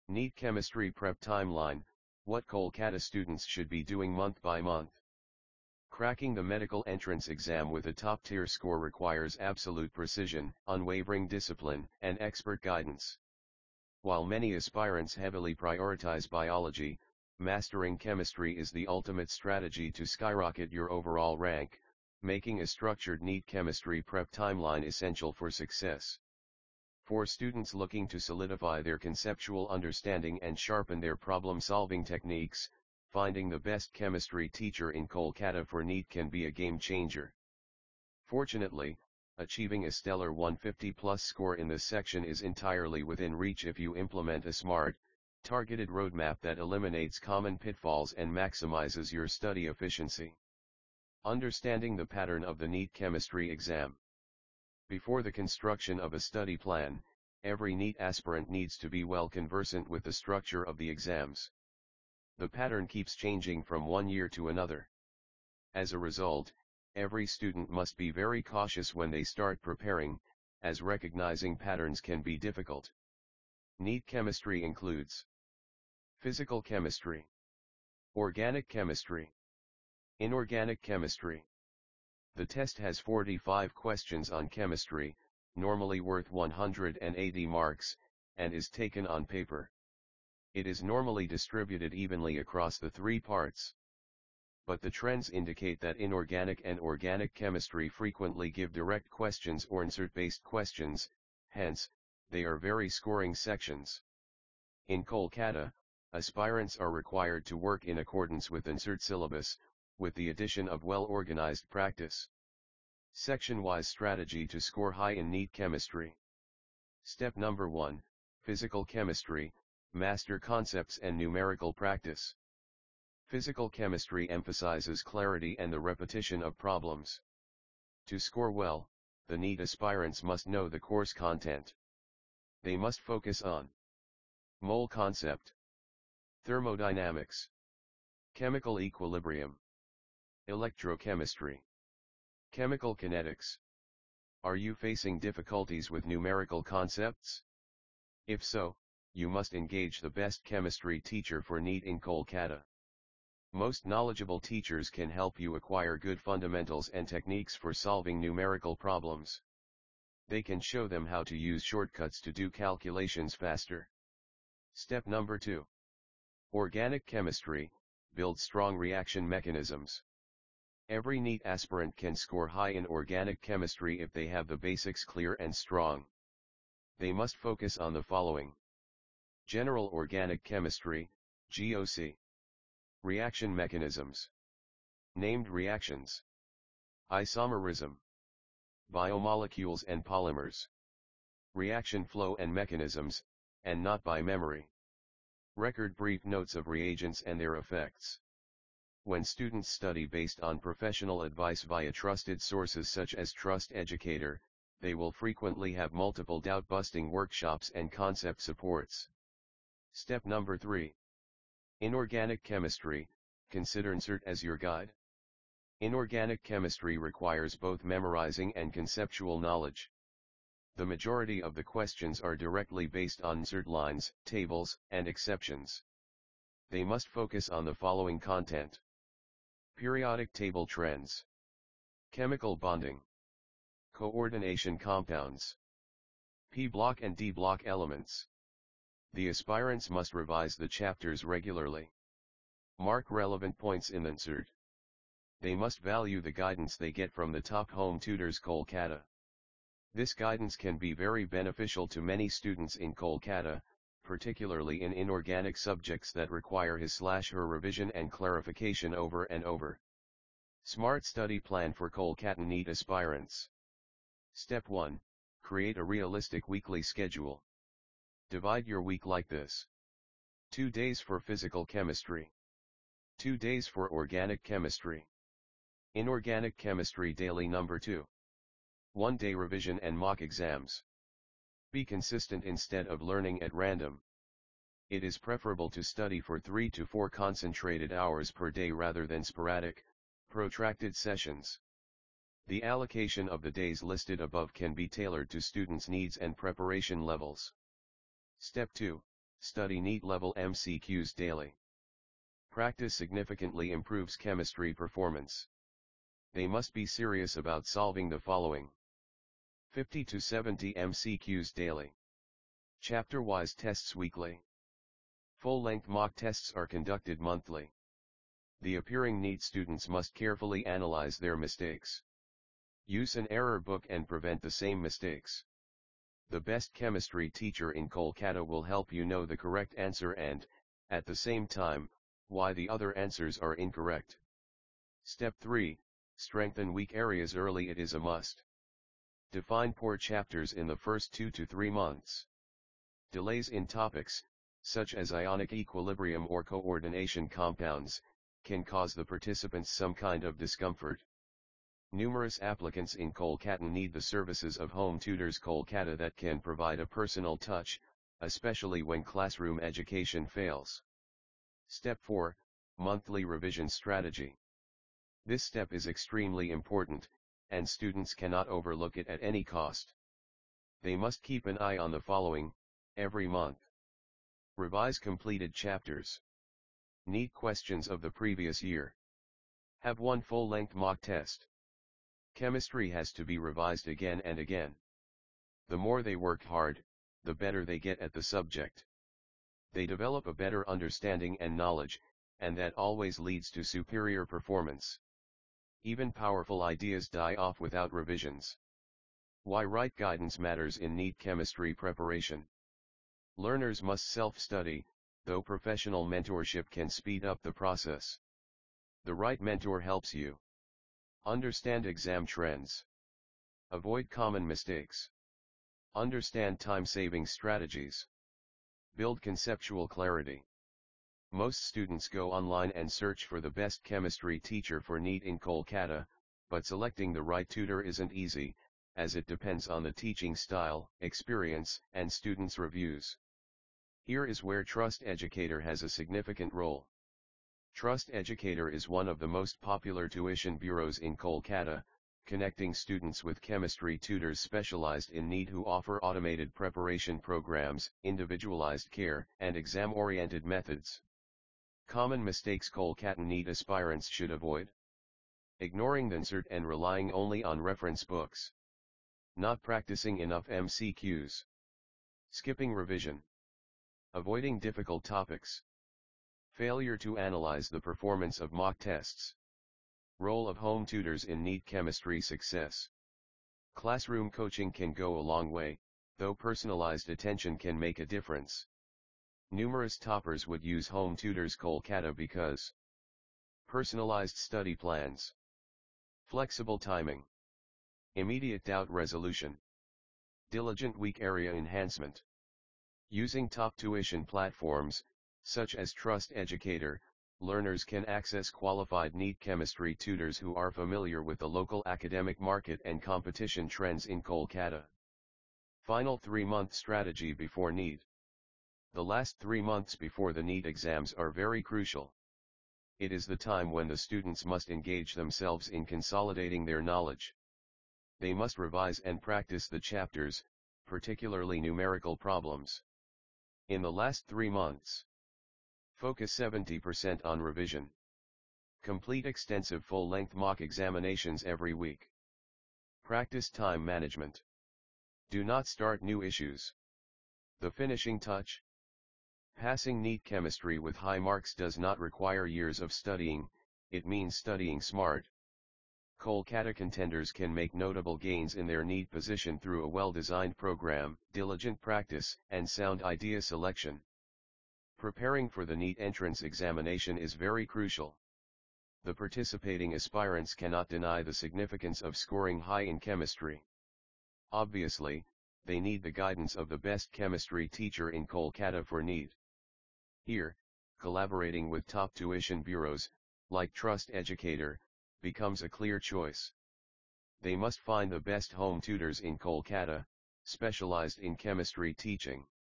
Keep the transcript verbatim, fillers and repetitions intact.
NEET Chemistry Prep Timeline, what Kolkata students should be doing month by month. Cracking the medical entrance exam with a top-tier score requires absolute precision, unwavering discipline, and expert guidance. While many aspirants heavily prioritize biology, mastering chemistry is the ultimate strategy to skyrocket your overall rank, making a structured NEET Chemistry Prep Timeline essential for success. For students looking to solidify their conceptual understanding and sharpen their problem-solving techniques, finding the best chemistry teacher in Kolkata for NEET can be a game-changer. Fortunately, achieving a stellar one fifty plus score in this section is entirely within reach if you implement a smart, targeted roadmap that eliminates common pitfalls and maximizes your study efficiency. Understanding the pattern of the NEET chemistry exam. Before the construction of a study plan, every NEET aspirant needs to be well conversant with the structure of the exams. The pattern keeps changing from one year to another. As a result, every student must be very cautious when they start preparing, as recognizing patterns can be difficult. NEET chemistry includes physical chemistry, organic chemistry, inorganic chemistry. The test has forty-five questions on chemistry, normally worth one hundred eighty marks, and is taken on paper. It is normally distributed evenly across the three parts. But the trends indicate that inorganic and organic chemistry frequently give direct questions or insert-based questions, hence, they are very scoring sections. In Kolkata, aspirants are required to work in accordance with insert syllabus, with the addition of well-organized practice. Section-wise strategy to score high in NEET chemistry. Step number one, physical chemistry, master concepts and numerical practice. Physical chemistry emphasizes clarity and the repetition of problems. To score well, the NEET aspirants must know the course content. They must focus on mole concept, thermodynamics, chemical equilibrium, electrochemistry, chemical kinetics. Are you facing difficulties with numerical concepts? If so, you must engage the best chemistry teacher for NEET in Kolkata. Most knowledgeable teachers can help you acquire good fundamentals and techniques for solving numerical problems. They can show them how to use shortcuts to do calculations faster. Step number two. Organic chemistry, build strong reaction mechanisms. Every NEET aspirant can score high in organic chemistry if they have the basics clear and strong. They must focus on the following. General organic chemistry, G O C. Reaction mechanisms. Named reactions. Isomerism. Biomolecules and polymers. Reaction flow and mechanisms, and not by memory. Record brief notes of reagents and their effects. When students study based on professional advice via trusted sources such as Trust Educator, they will frequently have multiple doubt-busting workshops and concept supports. Step number three. Inorganic chemistry, consider insert as your guide. Inorganic chemistry requires both memorizing and conceptual knowledge. The majority of the questions are directly based on insert lines, tables, and exceptions. They must focus on the following content. Periodic table trends. Chemical bonding. Coordination compounds. P-block and D-block elements. The aspirants must revise the chapters regularly. Mark relevant points in the insert. They must value the guidance they get from the top home tutors Kolkata. This guidance can be very beneficial to many students in Kolkata, particularly in inorganic subjects that require his slash her revision and clarification over and over. Smart study plan for Kolkata NEET aspirants. Step one. Create a realistic weekly schedule. Divide your week like this. Two days for physical chemistry. Two days for organic chemistry. Inorganic chemistry daily number two. One day revision and mock exams. Be consistent instead of learning at random. It is preferable to study for three to four concentrated hours per day rather than sporadic, protracted sessions. The allocation of the days listed above can be tailored to students' needs and preparation levels. Step two. Study NEET level M C Qs daily. Practice significantly improves chemistry performance. They must be serious about solving the following: fifty to seventy M C Qs daily. Chapter-wise tests weekly. Full-length mock tests are conducted monthly. The appearing NEET students must carefully analyze their mistakes. Use an error book and prevent the same mistakes. The best chemistry teacher in Kolkata will help you know the correct answer and, at the same time, why the other answers are incorrect. Step three. Strengthen weak areas early. It is a must. Define poor chapters in the first two to three months. Delays in topics, such as ionic equilibrium or coordination compounds, can cause the participants some kind of discomfort. Numerous applicants in Kolkata need the services of Home Tutors Kolkata that can provide a personal touch, especially when classroom education fails. Step four. Monthly revision strategy. This step is extremely important, and students cannot overlook it at any cost. They must keep an eye on the following, every month. Revise completed chapters. NEET questions of the previous year. Have one full-length mock test. Chemistry has to be revised again and again. The more they work hard, the better they get at the subject. They develop a better understanding and knowledge, and that always leads to superior performance. Even powerful ideas die off without revisions. Why right guidance matters in NEET chemistry preparation. Learners must self-study, though professional mentorship can speed up the process. The right mentor helps you understand exam trends. Avoid common mistakes. Understand time-saving strategies. Build conceptual clarity. Most students go online and search for the best chemistry teacher for NEET in Kolkata, but selecting the right tutor isn't easy, as it depends on the teaching style, experience, and students' reviews. Here is where Trust Educator has a significant role. Trust Educator is one of the most popular tuition bureaus in Kolkata, connecting students with chemistry tutors specialized in NEET who offer automated preparation programs, individualized care, and exam-oriented methods. Common mistakes Kolkata NEET aspirants should avoid. Ignoring the answer and relying only on reference books. Not practicing enough M C Qs. Skipping revision. Avoiding difficult topics. Failure to analyze the performance of mock tests. Role of home tutors in NEET chemistry success. Classroom coaching can go a long way, though personalized attention can make a difference. Numerous toppers would use Home Tutors Kolkata because personalized study plans, flexible timing, immediate doubt resolution, diligent weak area enhancement. Using top tuition platforms, such as Trust Educator, learners can access qualified NEET chemistry tutors who are familiar with the local academic market and competition trends in Kolkata. Final three-month strategy before NEET. The last three months before the NEET exams are very crucial. It is the time when the students must engage themselves in consolidating their knowledge. They must revise and practice the chapters, particularly numerical problems. In the last three months, focus seventy percent on revision. Complete extensive full-length mock examinations every week. Practice time management. Do not start new issues. The finishing touch. Passing NEET chemistry with high marks does not require years of studying, it means studying smart. Kolkata contenders can make notable gains in their NEET position through a well-designed program, diligent practice, and sound idea selection. Preparing for the NEET entrance examination is very crucial. The participating aspirants cannot deny the significance of scoring high in chemistry. Obviously, they need the guidance of the best chemistry teacher in Kolkata for NEET. Here, collaborating with top tuition bureaus, like Trust Educator, becomes a clear choice. They must find the best home tutors in Kolkata, specialized in chemistry teaching.